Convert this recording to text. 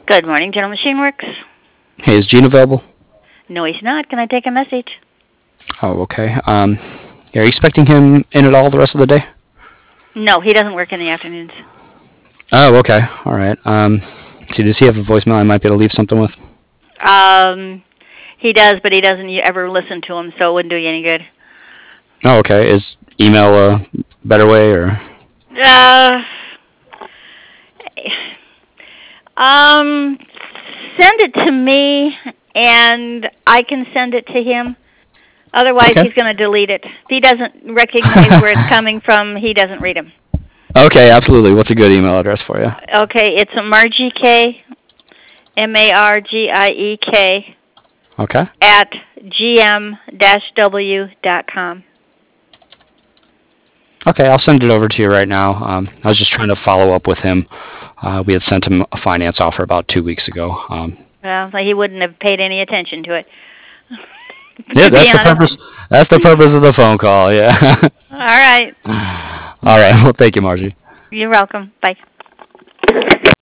Good morning, General Machine Works. Hey, is Gene available? No, he's not. Can I take a message? Oh, okay. Are you expecting him in at all the rest of the day? No, he doesn't work in the afternoons. Oh, okay. All right. See, does he have a voicemail I might be able to leave something with? He does, but he doesn't ever listen to him, so it wouldn't do you any good. Oh, okay. Is email a better way, or? Uh, send it to me, and I can send it to him. Otherwise, Okay. he's going to delete it. If he doesn't recognize where it's coming from, he doesn't read them. Okay, absolutely. What's a good email address for you? Okay, it's Margie K, MARGIEK, Okay. at gm-w.com. Okay, I'll send it over to you right now. I was just trying to follow up with him. We had sent him a finance offer about 2 weeks ago. Well, he wouldn't have paid any attention to it. Yeah, that's the purpose. That's the purpose of the phone call. Yeah. All right. All right. Well, thank you, Margie. You're welcome. Bye.